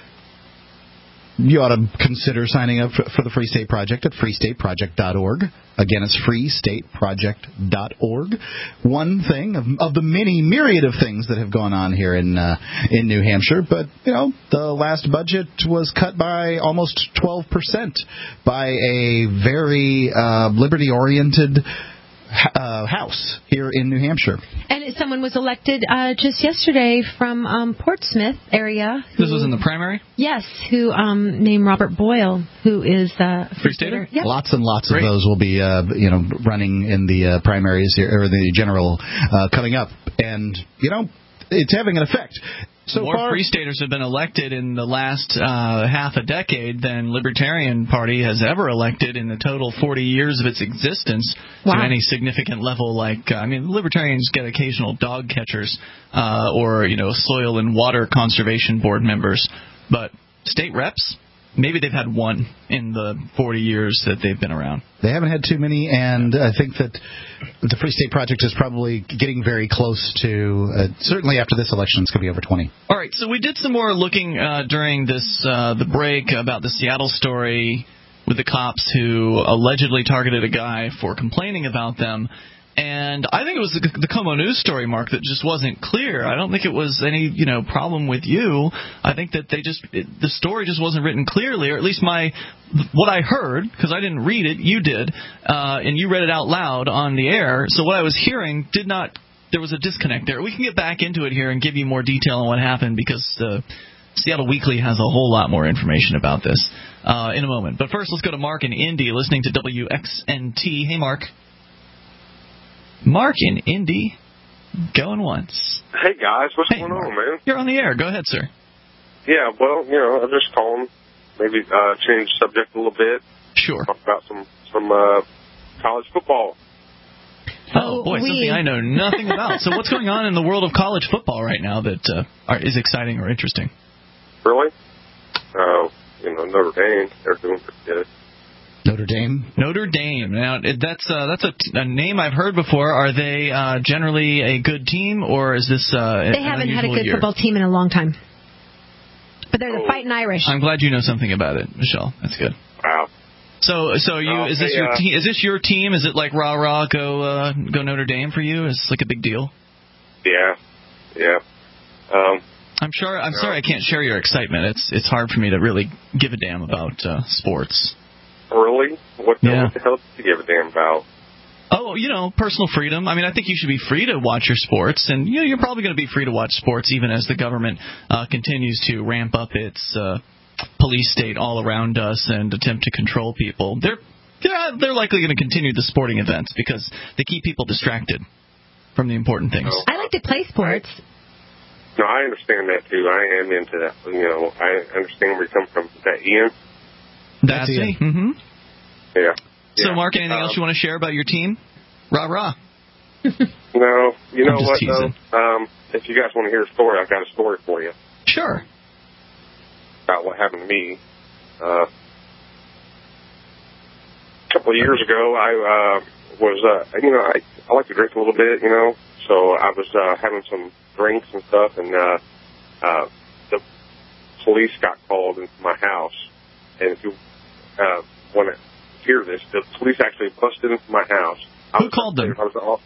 you ought to consider signing up for the Free State Project at free state project dot org. Again, it's free state project dot org. One thing of, of the many myriad of things that have gone on here in uh, in New Hampshire, but, you know, the last budget was cut by almost twelve percent by a very uh, liberty-oriented Uh, house here in New Hampshire. And someone was elected uh, just yesterday from um, Portsmouth area. Who, this was in the primary? Yes, who um, named Robert Boyle, who is uh, Free Stater. Yep. Lots and lots Great. of those will be, uh, you know, running in the uh, primaries here, or the general uh, coming up, and you know, it's having an effect. So More far, Free Staters have been elected in the last uh, half a decade than Libertarian Party has ever elected in the total forty years of its existence wow. to any significant level. Like, uh, I mean, Libertarians get occasional dog catchers uh, or, you know, soil and water conservation board members. But state reps, maybe they've had one in the forty years that they've been around. They haven't had too many, and I think that the Free State Project is probably getting very close to, uh, certainly after this election, it's going to be over twenty. All right, so we did some more looking uh, during this uh, the break about the Seattle story with the cops who allegedly targeted a guy for complaining about them. And I think it was the, the Como News story, Mark, that just wasn't clear. I don't think it was any, you know, problem with you. I think that they just it, the story just wasn't written clearly, or at least my what I heard, because I didn't read it, you did, uh, and you read it out loud on the air. So what I was hearing did not. There was a disconnect there. We can get back into it here and give you more detail on what happened, because uh, Seattle Weekly has a whole lot more information about this uh, in a moment. But first, let's go to Mark in Indy, listening to W X N T. Hey, Mark. Mark in Indy, going once. Hey, guys. What's hey, going Mark. on, man? You're on the air. Go ahead, sir. Yeah, well, you know, I'm just calling. Maybe uh, change the subject a little bit. Sure. Talk about some, some uh, college football. Oh, boy, we... something I know nothing about. So what's going on in the world of college football right now that uh, are, is exciting or interesting? Really? Uh, you know, Notre Dame, they're doing pretty good. Notre Dame? Notre Dame. Now, that's uh, that's a, t- a name I've heard before. Are they uh, generally a good team, or is this uh, They haven't had a good year? football team in a long time. But they're the Oh. Fighting Irish. I'm glad you know something about it, Michelle. That's good. Wow. So, so you Oh, is this hey, your uh, te- is this your team? Is it like rah rah go uh, go Notre Dame for you? Is it like a big deal? Yeah, yeah. Um, I'm sure. I'm sorry I can't share your excitement. It's it's hard for me to really give a damn about uh, sports. Really? What the, Yeah. what the hell do you give a damn about? Oh, you know, personal freedom. I mean, I think you should be free to watch your sports, and you know, you're probably going to be free to watch sports even as the government uh, continues to ramp up its uh, police state all around us and attempt to control people. They're yeah, they're likely going to continue the sporting events because they keep people distracted from the important things. Oh. I like to play sports. No, I understand that too. I am into that. You know, I understand where you come from. Is that Ian? That's me. Mm-hmm. Yeah. So, yeah. Mark, anything um, else you want to share about your team? Rah rah. No, you know I'm just what? teasing. though? Um, if you guys want to hear a story, I've got a story for you Sure. about what happened to me. Uh, a couple of years ago, I uh, was, uh, you know, I, I like to drink a little bit, you know, so I was uh, having some drinks and stuff, and uh, uh, the police got called into my house. And if you uh, want to hear this, the police actually busted into my house. I Who was called them? I was all,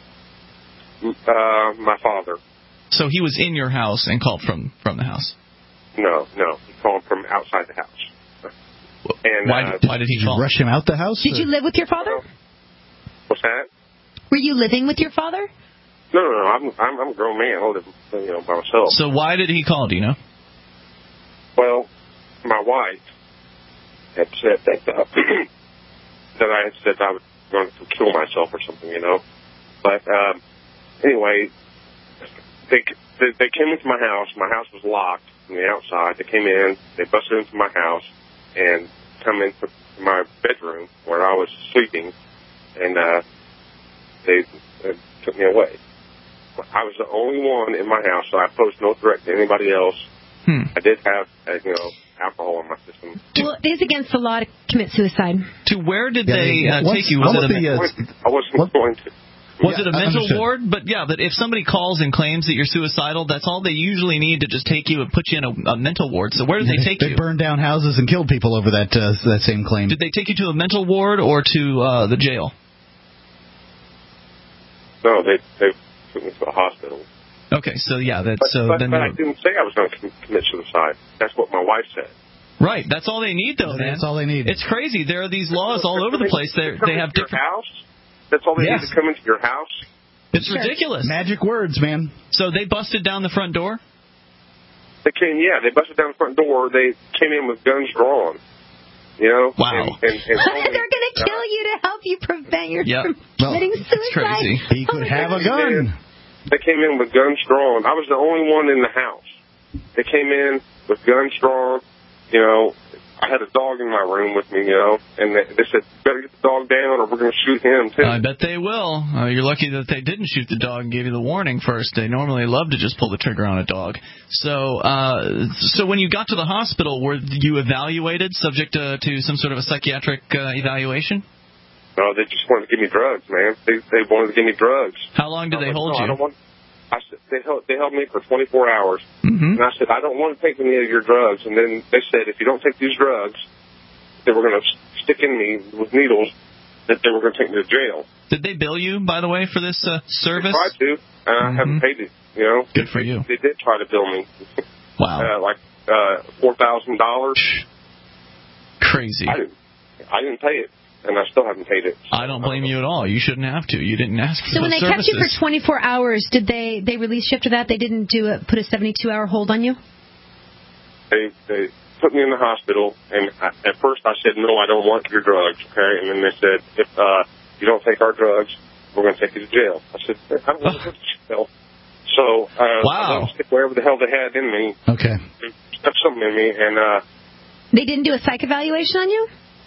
uh, my father. So he was in your house and called from, from the house. No, no, he called from outside the house. And Why, uh, why did he Did you call? rush him out the house? Did or- you live with your father? what's that? Were you living with your father? No, no, no. I'm I'm, I'm a grown man. I live, you know, by myself. So why did he call? Do you know? Well, my wife had said that uh, that I had said I was going to kill myself or something, you know. But um, anyway, they, they they came into my house. My house was locked from the outside. They came in. They busted into my house and come into my bedroom where I was sleeping, and uh, they uh, took me away. I was the only one in my house, so I posed no threat to anybody else. Hmm. I did have, uh, you know, alcohol in my system. Well, it is against the law to commit suicide. To where did Yeah, they uh, once- take you? Was once it a, the, uh, I wasn't going to. was Yeah, it a I mental understood. ward? But yeah, but if somebody calls and claims that you're suicidal, that's all they usually need to just take you and put you in a, a mental ward. So where did they take They you? burned down houses and killed people over that uh, that same claim. Did they take you to a mental ward or to uh, the jail? No, they they took me to the hospital. Okay, so yeah, that's But, so but, then. but they- I didn't say I was going to commit suicide. That's what my wife said. Right, that's all they need, though, man. That's all they need. It's crazy. There are these laws all over the place. They Come they have into your different. house. That's all they Yes. need to come into your house. It's ridiculous. Magic words, man. So they busted down the front door. They came, yeah, they busted down the front door. They came in with guns drawn. You know. Wow. And, and, and told me, They're going to kill you to help you prevent your Yep. from Well, committing suicide. crazy. He could have a gun. They came in with guns drawn. I was the only one in the house. They came in with guns drawn. You know, I had a dog in my room with me, you know, and they, they said, better get the dog down or we're going to shoot him, too. I bet they will. Uh, you're lucky that they didn't shoot the dog and gave you the warning first. They normally love to just pull the trigger on a dog. So, uh, so when you got to the hospital, were you evaluated, subject to, to some sort of a psychiatric uh, evaluation? No, they just wanted to give me drugs, man. They they wanted to give me drugs. How long did I they was hold like, no, you? I don't want. I said they held they held me for twenty-four hours, Mm-hmm. and I said I don't want to take any of your drugs. And then they said if you don't take these drugs, they were going to stick in me with needles. That they were going to take me to jail. Did they bill you, by the way, for this uh, service? They tried to, and I haven't paid it. You know, Good for you. They did try to bill me. Wow. Uh, like uh, four thousand dollars. Crazy. I didn't. I didn't pay it, and I still haven't paid it. I don't blame you at all. You shouldn't have to. You didn't ask for So when those they kept you for services. twenty-four hours, did they they release you after that? They didn't do a, put a seventy-two hour hold on you? They they put me in the hospital, and I, at first I said, no, I don't want your drugs, okay? And then they said, if uh, you don't take our drugs, we're going to take you to jail. I said, I don't want to go to jail. So uh, wow. I let them stick wherever the hell they had in me. Okay. Stuck something in me, and uh, they didn't do a psych evaluation on you?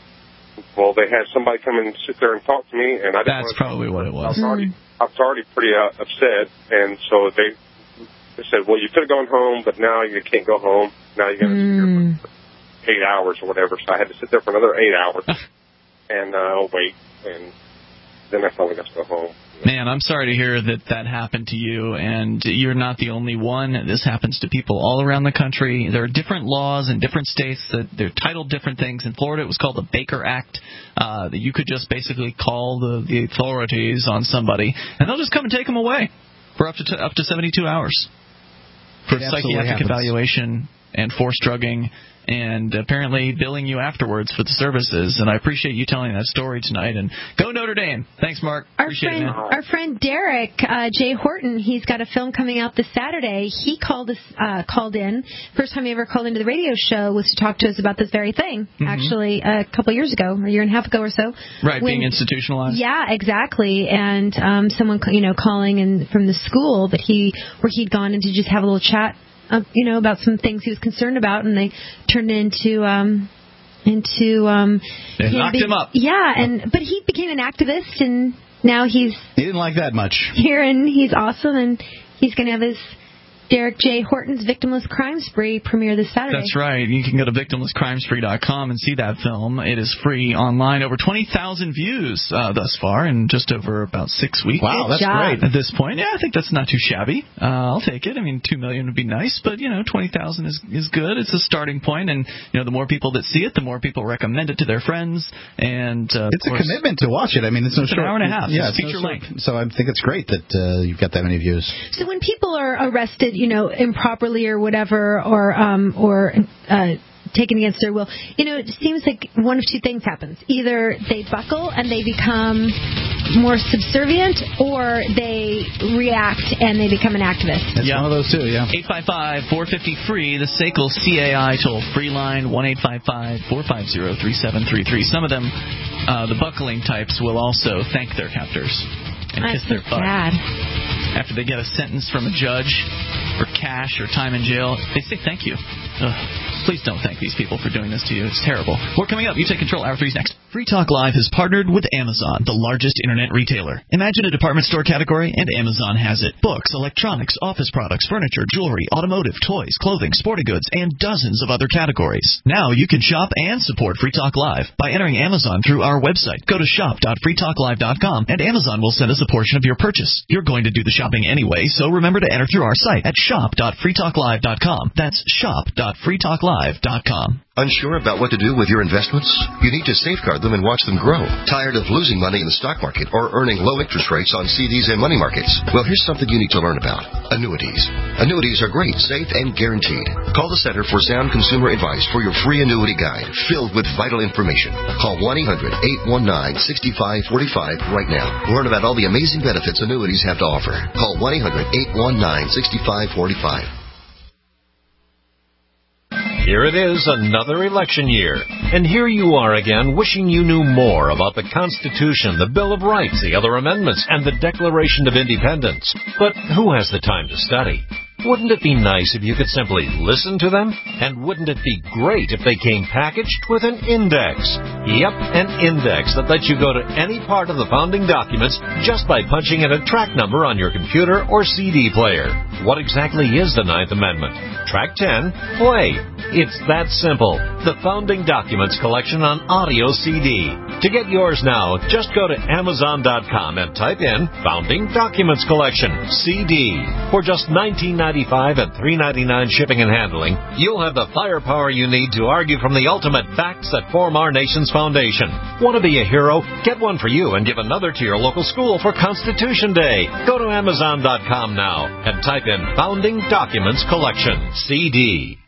Well, they had somebody come and sit there and talk to me, and I didn't That's want to, probably what it was. I was already, I was already pretty uh, upset, and so they, they said, well, you could have gone home, but now you can't go home. Now you're going to sit here for eight hours or whatever. So I had to sit there for another eight hours and uh, wait, and then I finally got to go home. Man, I'm sorry to hear that that happened to you, and you're not the only one. This happens to people all around the country. There are different laws in different states that they're titled different things. In Florida, it was called the Baker Act, uh, that you could just basically call the, the authorities on somebody, and they'll just come and take them away for up to t- up to seventy-two hours for psychiatric happens. evaluation and forced drugging, and apparently billing you afterwards for the services. And I appreciate you telling that story tonight. And go Notre Dame. Thanks, Mark. Our appreciate friend, it, man. our friend Derek uh, Jay Horton, he's got a film coming out this Saturday. He called us, uh, called in. First time he ever called into the radio show was to talk to us about this very thing. Mm-hmm. Actually, a couple of years ago, a year and a half ago or so. Right, when, being institutionalized. Yeah, exactly. And um, someone, you know, calling in from the school that he, where he'd gone in to just have a little chat. Uh, you know, about some things he was concerned about, and they turned it into um, into um, they him knocked being, him up. Yeah, and but he became an activist, and now he's he didn't like that much here, and he's awesome, and he's going to have his Derek J. Horton's Victimless Crime Spree premiere this Saturday. That's right. You can go to victimless crime spree dot com and see that film. It is free online. Over twenty thousand views uh, thus far in just over about six weeks. Wow, Good that's job. great. At this point, yeah, I think that's not too shabby. Uh, I'll take it. I mean, two million would be nice, but, you know, twenty thousand is, is good. It's a starting point, and, you know, the more people that see it, the more people recommend it to their friends. And uh, It's a course, commitment to watch it. I mean, it's no it's an short. hour and a half. Yeah, It's it's feature no length. short. So I think it's great that uh, you've got that many views. So when people are arrested, you know, improperly or whatever, or um, or uh, taken against their will, you know, it seems like one of two things happens. Either they buckle and they become more subservient, or they react and they become an activist. It's yeah. one of those two, yeah. eight five five, four five zero, free, the S A C L C A I toll-free line, one eight five five, four five zero, three seven three three. Some of them, uh, the buckling types, will also thank their captors and That's kiss their so butt. sad. After they get a sentence from a judge for cash or time in jail, they say thank you. Ugh. Please don't thank these people for doing this to you. It's terrible. More coming up. You Take Control. Hour three's next. Free Talk Live has partnered with Amazon, the largest internet retailer. Imagine a department store category, and Amazon has it. Books, electronics, office products, furniture, jewelry, automotive, toys, clothing, sporting goods, and dozens of other categories. Now you can shop and support Free Talk Live by entering Amazon through our website. Go to shop dot free talk live dot com, and Amazon will send us a portion of your purchase. You're going to do the shopping anyway, so remember to enter through our site at shop dot free talk live dot com. That's shop dot free talk live dot com. Unsure about what to do with your investments? You need to safeguard them and watch them grow. Tired of losing money in the stock market or earning low interest rates on C Ds and money markets? Well, here's something you need to learn about. Annuities. Annuities are great, safe, and guaranteed. Call the Center for Sound Consumer Advice for your free annuity guide filled with vital information. Call one eight hundred, eight one nine, six five four five right now. Learn about all the amazing benefits annuities have to offer. Call one eight hundred, eight one nine, six five four five. Here it is, another election year. And here you are again, wishing you knew more about the Constitution, the Bill of Rights, the other amendments, and the Declaration of Independence. But who has the time to study? Wouldn't it be nice if you could simply listen to them? And wouldn't it be great if they came packaged with an index? Yep, an index that lets you go to any part of the founding documents just by punching in a track number on your computer or C D player. What exactly is the Ninth Amendment? Track ten, play. It's that simple. The Founding Documents Collection on audio C D. To get yours now, just go to amazon dot com and type in Founding Documents Collection, C D. For just nineteen ninety-five and three ninety-nine shipping and handling, you'll have the firepower you need to argue from the ultimate facts that form our nation's foundation. Want to be a hero? Get one for you and give another to your local school for Constitution Day. Go to amazon dot com now and type in Founding Documents Collection, C D.